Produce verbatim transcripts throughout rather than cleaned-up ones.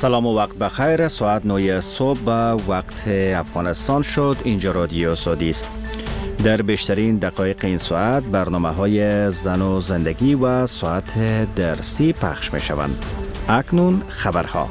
سلام و وقت بخیر. ساعت نه صبح به وقت افغانستان شد. اینجا رادیو سعودی است. در بیشترین دقایق این ساعت برنامه های زن و زندگی و ساعت درسی پخش می شوند. اکنون خبرها.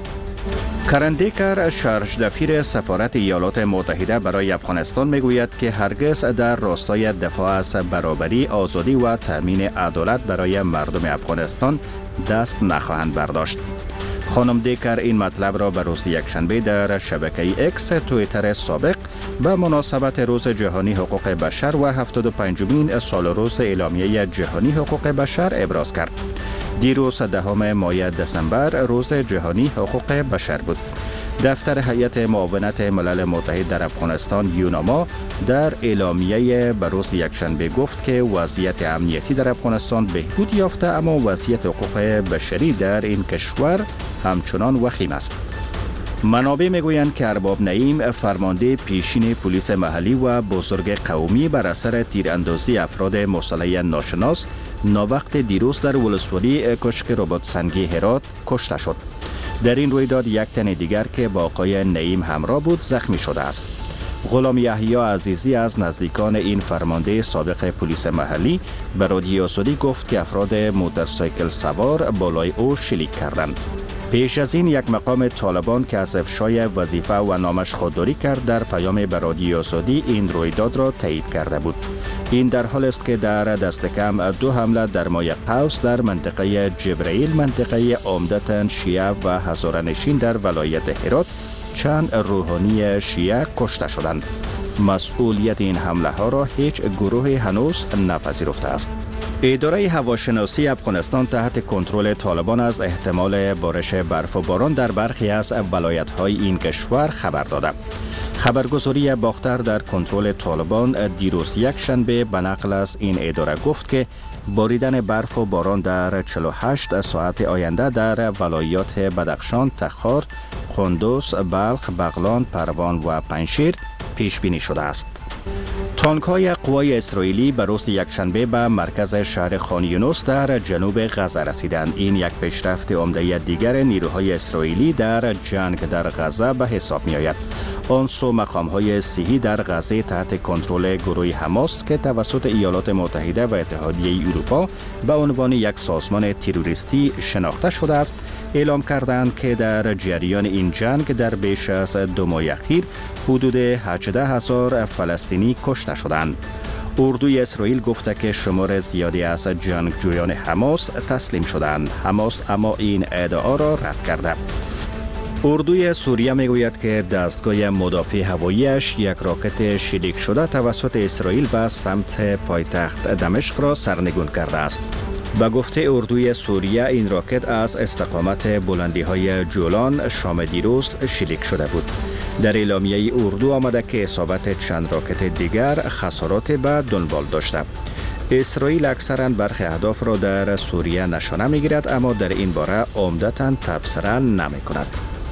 کرن دیکر، شارژ دفیر سفارت ایالات متحده برای افغانستان میگوید که هرگز در راستای دفاع از برابری، آزادی و تامین عدالت برای مردم افغانستان دست نخواهند برداشت. خانم دیکر این مطلب را به روز یکشنبه در شبکه اکس توییتر سابق به مناسبت روز جهانی حقوق بشر و هفتاد و پنجمین سال روز اعلامیه جهانی حقوق بشر ابراز کرد. دیروز دهم ماه دسامبر روز جهانی حقوق بشر بود. دفتر هیئت معاونت ملل متحد در افغانستان یوناما در اعلامیه به روز یکشنبه گفت که وضعیت امنیتی در افغانستان بهبود یافته، اما وضعیت حقوق بشری در این کشور همچنان وخیم است. منابع میگویند که ارباب نعیم، فرمانده پیشین پلیس محلی و بزرگ قومی، بر اثر تیراندازی افراد مسلح ناشناس ناوقت دیروز در ولسوالی کشک رباط سنگی هرات کشته شد. در این رویداد یک تن دیگر که با آقای نعیم همراه بود زخمی شده است. غلام یحیی عزیزی از نزدیکان این فرمانده سابق پلیس محلی به رادیو سعودی گفت که افراد موتورسیکل سوار بالای او شلیک کردند. پیش از این یک مقام طالبان که از افشای وظیفه و نامش خودداری کرد در پیام به رادیو سعودی این رویداد را تایید کرده بود. این در حال است که در دست کم دو حمله در ماه قوس در منطقه جبرائیل، منطقه عمدتاً شیعه و هزاره‌نشین در ولایت هرات، چند روحانی شیعه کشته شدند. مسئولیت این حمله ها را هیچ گروه هنوز نپذیرفته است. اداره هواشناسی افغانستان تحت کنترل طالبان از احتمال بارش برف و باران در برخی از ولایت‌های این کشور خبر داده. خبرگزاری باختر در کنترل طالبان دیروز یک شنبه به نقل از این اداره گفت که باریدن برف و باران در چهل و هشت ساعت آینده در ولایات بدخشان، تخار، قندوز، بلخ، بغلان، پروان و پنجشیر پیش بینی شده است. تانک‌های قوای اسرائیلی به روز یکشنبه به مرکز شهر خان یونس در جنوب غزه رسیدند. این یک پیشرفت عمده دیگر نیروهای اسرائیلی در جنگ در غزه به حساب می آید. آن سو مقام‌های صحی در غزه تحت کنترل گروه حماس که توسط ایالات متحده و اتحادیه اروپا به عنوان یک سازمان تروریستی شناخته شده است، اعلام کردند که در جریان این جنگ در بیش از دو ماه اخیر حدود هجده هزار فلسطینی کشته شدند. اردوی اسرائیل گفته که شمار زیادی از جنگجویان حماس تسلیم شدند. حماس اما این ادعا را رد کرده. اردوی سوریه میگوید که دستگاه مدافع هواییش یک راکت شلیک شده توسط اسرائیل به سمت پایتخت دمشق را سرنگون کرده است. به گفته اردوی سوریه این راکت از استقامت بلندی های جولان شام دیروز شلیک شده بود. در اعلامیه اردو آمده که اصابت چند راکت دیگر خسارات به دنبال داشته. اسرائیل اکثراً برخی اهداف را در سوریه نشانه میگیرد، اما در این باره عمدتاً تبصره نمی کند.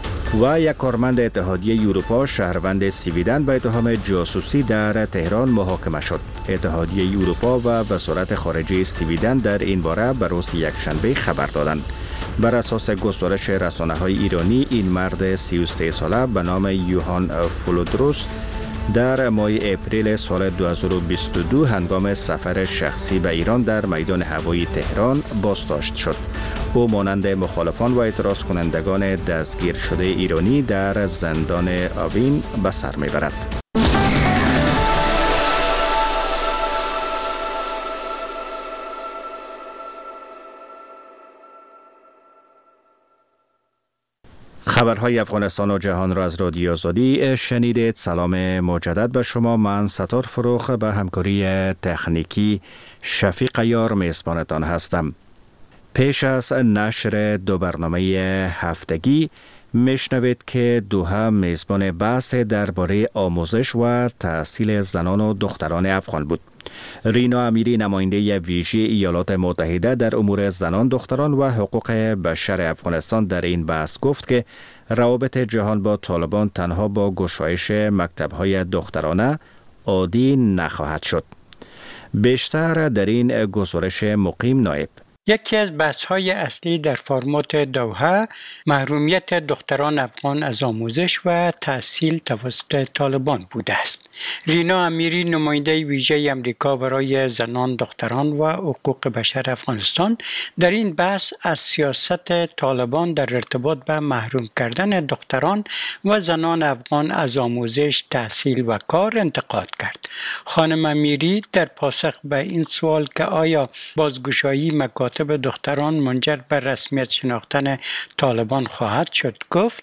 و یک کارمند اتحادیه اروپا شهروند سویدن به اتهام جاسوسی در تهران محاکمه شد. اتحادیه اروپا و وزارت خارجه سویدن در این باره به روز یکشنبه خبر دادند. بر اساس گزارش رسانه‌های ایرانی، این مرد سی و سه ساله به نام یوهان فولودروس در ماه اپریل سال دو هزار و بیست و دو هنگام سفر شخصی به ایران در میدان هوایی تهران بازداشت شد. او مانند مخالفان و اعتراض کنندگان دستگیر شده ایرانی در زندان آوین به سر میبرد. خبرهای افغانستان و جهان را از رادیو آزادی شنیدید. سلام مجدد به شما. من ستار فروخ به همکاری تکنیکی شفیق یار میزبانتان هستم. پیش از نشر دو برنامه هفتگی میشنوید که دوحه میزبان بحث درباره آموزش و تحصیل زنان و دختران افغان بود. رینا امیری، نماینده ویژه ایالات متحده در امور زنان، دختران و حقوق بشر افغانستان در این بحث گفت که روابط جهان با طالبان تنها با گشایش مکتب‌های دخترانه عادی نخواهد شد. بیشتر در این گزارش مقیم نایب. یکی از بحث‌های اصلی در فرمات دوحه محرومیت دختران افغان از آموزش و تحصیل توسط طالبان بوده است. رینا امیری نماینده ویژه امریکا برای زنان، دختران و حقوق بشر افغانستان در این بحث از سیاست طالبان در ارتباط به محروم کردن دختران و زنان افغان از آموزش، تحصیل و کار انتقاد کرد. خانم امیری در پاسخ به این سوال که آیا بازگشایی مکاتب دختران منجر به رسمیت شناختن طالبان خواهد شد گفت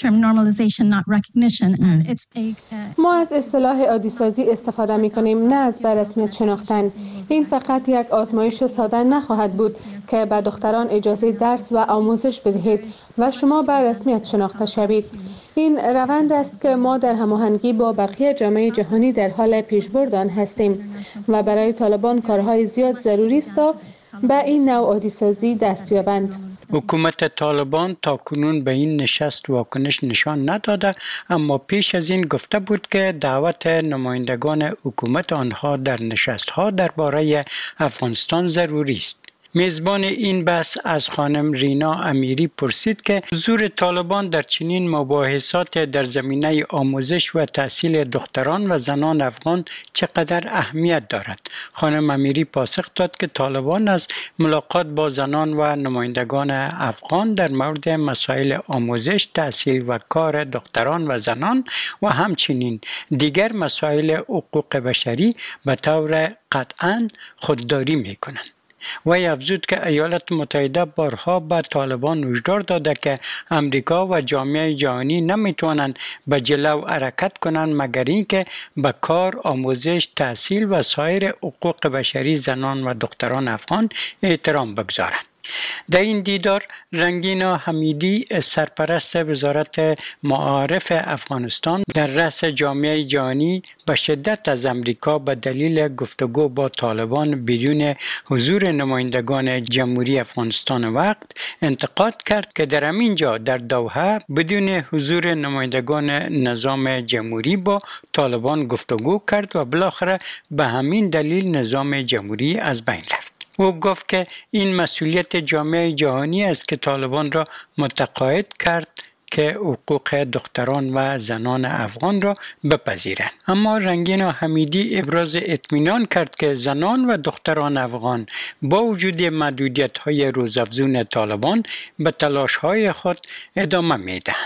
ما از اصطلاح عادی‌سازی استفاده می‌کنیم، نه از به رسمیت شناختن. این فقط یک آزمایش ساده نخواهد بود که به دختران اجازه درس و آموزش بدهید و شما به رسمیت شناخته شوید. این روند است که ما در هماهنگی با بقیه جامعه جهانی در حال پیشبرد آن هستیم و برای طالبان کارهای زیاد ضروری است تا به این نوع عادی‌سازی دست یابند. حکومت طالبان تا کنون به این نشست واکنش نشان نداده، اما پیش از این گفته بود که دعوت نمایندگان حکومت آنها در نشست‌ها درباره افغانستان ضروری است. میزبان این بحث از خانم رینا امیری پرسید که حضور طالبان در چنین مباحثات در زمینه آموزش و تحصیل دختران و زنان افغان چقدر اهمیت دارد. خانم امیری پاسخ داد که طالبان از ملاقات با زنان و نمایندگان افغان در مورد مسائل آموزش، تحصیل و کار دختران و زنان و همچنین دیگر مسائل حقوق بشری به طور قطعاً خودداری می‌کنند. وی افزود که ایالات متحده بارها به طالبان هشدار داده که امریکا و جامعه جهانی نمیتوانند به جلو حرکت کنند مگر اینکه به کار، آموزش، تحصیل و سایر حقوق بشری زنان و دختران افغان احترام بگذارند. در این دیدار رنگینا حمیدی سرپرست وزارت معارف افغانستان در رأس جامعه جهانی به شدت از امریکا به دلیل گفتگو با طالبان بدون حضور نمایندگان جمهوری افغانستان وقت انتقاد کرد که در همین جا در دوحه بدون حضور نمایندگان نظام جمهوری با طالبان گفتگو کرد و بالاخره به همین دلیل نظام جمهوری از بین رفت. او گفت که این مسئولیت جامعه جهانی است که طالبان را متقاعد کرد که حقوق دختران و زنان افغان را بپذیرند. اما رنگینا حمیدی ابراز اطمینان کرد که زنان و دختران افغان با وجود محدودیت‌های روزافزون طالبان به تلاش‌های خود ادامه می‌دهند.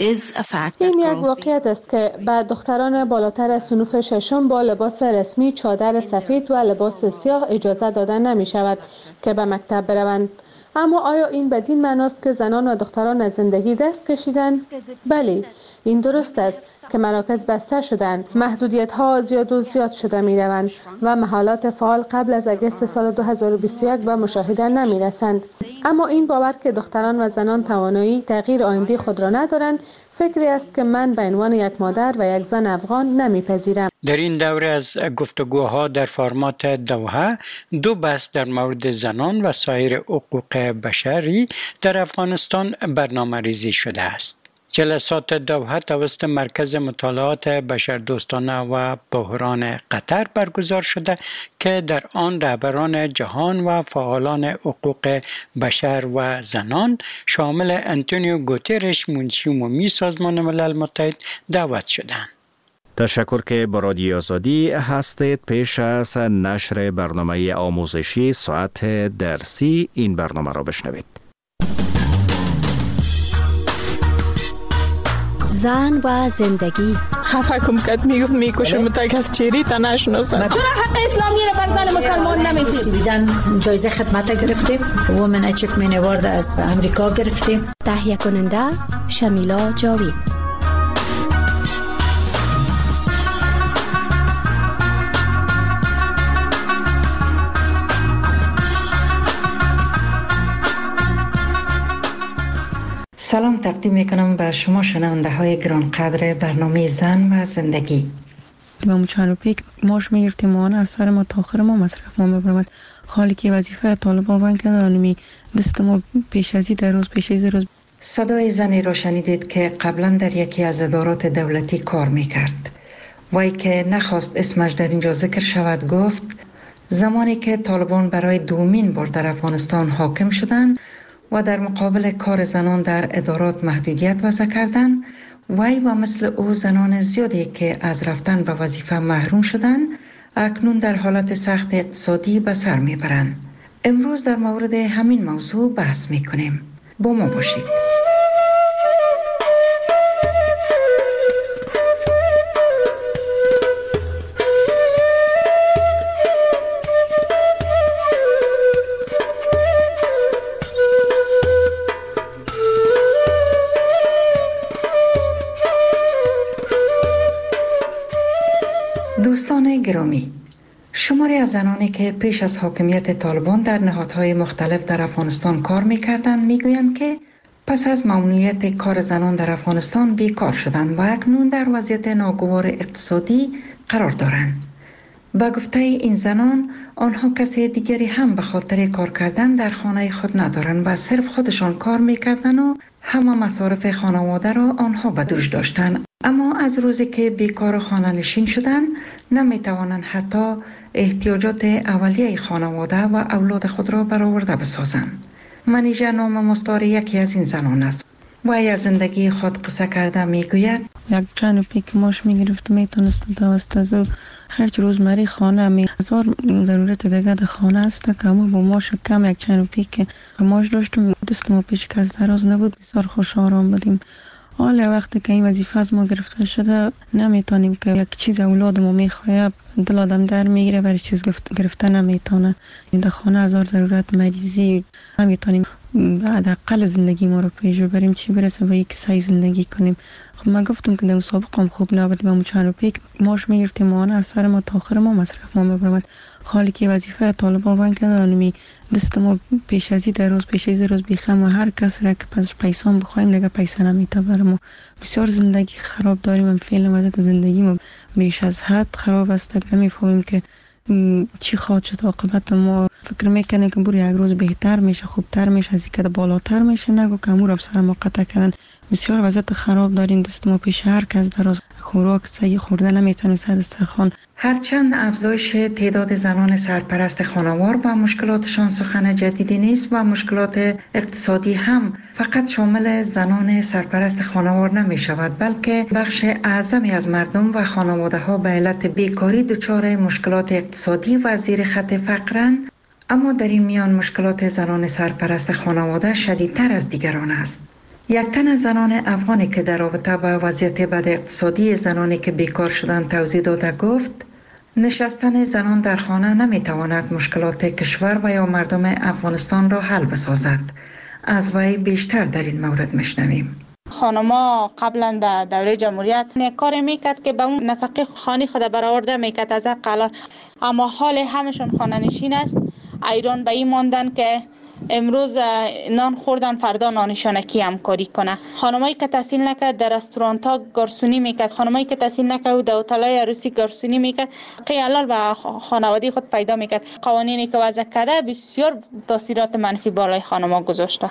این یک واقعیت است که به دختران بالاتر از صنوف ششم با لباس رسمی، چادر سفید و لباس سیاه اجازه داده نمی‌شود که به مکتب بروند. اما آیا این بدین معناست که زنان و دختران از زندگی دست کشیدن؟ بله، این درست است که مراکز بسته شدند، محدودیت ها زیاد و زیاد شده می روند و محالات فعال قبل از اگست سال دو هزار و بیست و یک به مشاهده نمی رسند. اما این باور که دختران و زنان توانایی تغییر آینده خود را ندارند، فکری است که من به عنوان یک مادر و یک زن افغان نمیپذیرم. در این دوره از گفتگوها در فرمات دوحه دو بحث در مورد زنان و سایر حقوق بشری در افغانستان برنامه ریزی شده است. جلسات دوحه توسط مرکز مطالعات بشردوستانه و بحران قطر برگزار شده که در آن رهبران جهان و فعالان حقوق بشر و زنان شامل انتونیو گوترش منشی عمومی سازمان ملل متحد دعوت شدند. تشکر که با رادیو آزادی هستید. پیش از نشر برنامه آموزشی ساعت درسی این برنامه را بشنوید. زن و زندگی خفه کم کت میگفت میکشم متک از چیری تا نشناسم. چرا حق اسلامی رو بر زن مسلمان نمیدید؟ بیدن جایزه خدمت گرفتیم، وومن اچیومنت اوارد از امریکا گرفتیم. تهیه کننده شمیلا جاوید. سلام تقدیم میکنم به شما شنونده های گرانقدر برنامه زن و زندگی. ما چند پیک ماش میگرفتیم و آن از سر ما تا آخر ما مصرف ما میبرمد. حالی که وظیفه طالبان بند کرده آنمی دست ما پیش ازی در روز پیش ازی روز. صدای زنی را شنیدید که قبلا در یکی از ادارات دولتی کار میکرد. وی که نخواست اسمش در اینجا ذکر شود گفت زمانی که طالبان برای دومین بار در افغانستان حاکم شدند و در مقابل کار زنان در ادارات محدودیت وضع کردند، وی و مثل او زنان زیادی که از رفتن به وظیفه محروم شدند اکنون در حالت سخت اقتصادی به سر میبرند. امروز در مورد همین موضوع بحث میکنیم. با ما باشید. دوستان گرامی، شماری از زنانی که پیش از حاکمیت طالبان در نهادهای مختلف در افغانستان کار می‌کردند می‌گویند که پس از ممنوعیت کار زنان در افغانستان بیکار شدند و اکنون در وضعیت ناگوار اقتصادی قرار دارند. با گفته این زنان، آنها کسی دیگری هم به خاطر کار کردن در خانه خود ندارند و صرف خودشان کار می‌کردند و همه مصارف خانواده را آنها به دوش داشتند. اما از روزی که بیکار و خانه نشین شدند نمی‌توانند حتی احتیاجات اولیه خانواده و اولاد خود را برآورده بسازند. منیژه نام مستعار یکی از این زنان است. وی از زندگی خود قصه کرده میگوید: یک چند روپی که ماش میگرفت میتونستم توسط از او خرج روزمره خانه می هزار ضرورت دیگه در خانه است که اما با ماش کم یک چند روپی که ماش داشتم دست ما پیش که از دراز نبود بسیار خوش آرام بودیم. حالا وقتی که این وظیفه از ما گرفته شده نمیتونیم که یک چیز اولاد ما میخواه دل آدم در میگیره برای چیز گرفته نمیتونه. این در خانه هزار ضرورت مریضی نمیتونیم بعد اقل زندگی ما رو پیش ببریم چی برسه به یک سعی زندگی کنیم. خب من گفتم که در مسابقه هم خوب نبودیم و چند روپی ماش میگرفتیم مانه از سر ما تا آخر ما مصرف ما میبرمد. حالی که وظیفه طالبان بند که دانمی دست ما پیش ازی در روز پیش ازی روز بیخم و هر کس را که پس پیسان بخوایم دیگه پیسه نمیته برم. بسیار زندگی خراب داریم. من فعلا وضعیت زندگی ما بیش از حد خراب است که نمیفهمیم که چی خواهد شد عاقبت. ما فکر میکنیم که بر یک روز بهتر میشه، خوبتر میشه، از اینکه بالاتر میشه، نگو که امور افسر ما قطع کردن. بسیار وضعیت خراب داریم. دست ما پیش هر کس در روز خوراک صحیح خورده نمیتونه سر دسترخوان. هرچند افزایش تعداد زنان سرپرست خانوار با مشکلاتشان سخن جدیدی نیست و مشکلات اقتصادی هم فقط شامل زنان سرپرست خانوار نمی شود، بلکه بخش اعظمی از مردم و خانواده ها به علت بیکاری دچار مشکلات اقتصادی و زیر خط فقرند. اما در این میان مشکلات زنان سرپرست خانواده شدیدتر از دیگران است. یک تن از زنان افغانی که در رابطه با وضعیت بد اقتصادی زنانی که بیکار شدند توضیح داده گفت: نشستن زنان در خانه نمیتواند مشکلات کشور و یا مردم افغانستان را حل بسازد. از وی بیشتر در این مورد میشنویم. خانما قبلا در دوره جمهوریت کار میکرد که به اون نفقه خانه خود برآورده میکرد از اقلا، اما حال همشون خانه نشین است. ایران به این ماندن که امروز نان خوردن فردا نانشانکی همکاری کنه. خانمایی که تحصیل نکرد در رستورانت ها گارسونی میکرد، خانمایی که تحصیل نکرد در هتل‌های عروسی گارسونی میکرد، حلال به خانواده خود پیدا میکرد. قوانینی که وضع کرده بسیار تاثیرات منفی بالای خانم‌ها گذاشته.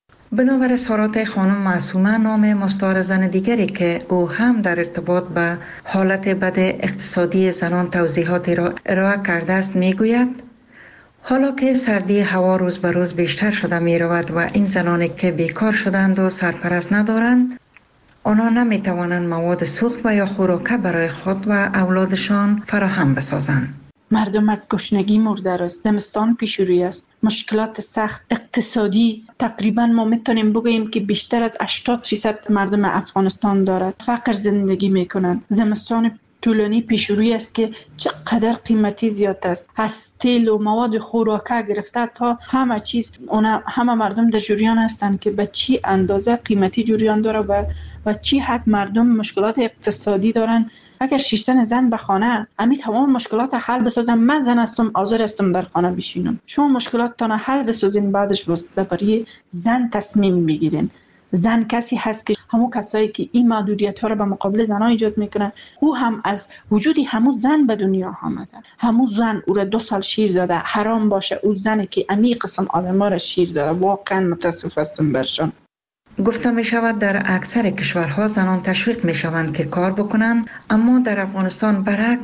بنابر اظهارات خانم معصومه، نام مستعار زن دیگری که او هم در ارتباط به حالت بد اقتصادی زنان توضیحاتی را ارائه کرده است، میگوید: حالا که سردی هوا روز به روز بیشتر شده می رود و این زنانی که بیکار شدند و سرپرست ندارند، آنها نمی توانند مواد سوخت و یا خوراک برای خود و اولادشان فراهم بسازند. مردم از گشنگی مرده است. زمستان پیش روی است. مشکلات سخت اقتصادی تقریبا ما میتونیم بگوییم که بیشتر از هشتاد درصد مردم افغانستان دارد. فقر زندگی میکنند. زمستان طولانی پیش روی است که چقدر قیمتی زیاد است. از تیل و مواد خوراکه گرفته تا همه چیز، اونا همه مردم در جریان هستند که به چی اندازه قیمتی جریان داره و و چی حد مردم مشکلات اقتصادی دارن. اگر شیشتن زن به خانه امی تمام مشکلات حل بسازم، من زن هستم حاضر هستم در خانه بشینم. شما مشکلاتتان حل بسازین، بعدش برای زن تصمیم بگیرین. زن کسی هست که همون کسایی که این محدودیت ها رو به مقابل زنها ایجاد میکنن، او هم از وجودی همون زن به دنیا آمده. همون زن او را دو سال شیر داده. حرام باشه او زنی که امی قسم آدم ها را شیر داده. واقعا متاسف هستم برشان. گفته می شود در اکثر کشورها زنان تشویق می شوند که کار بکنند، اما در افغانستان برعکس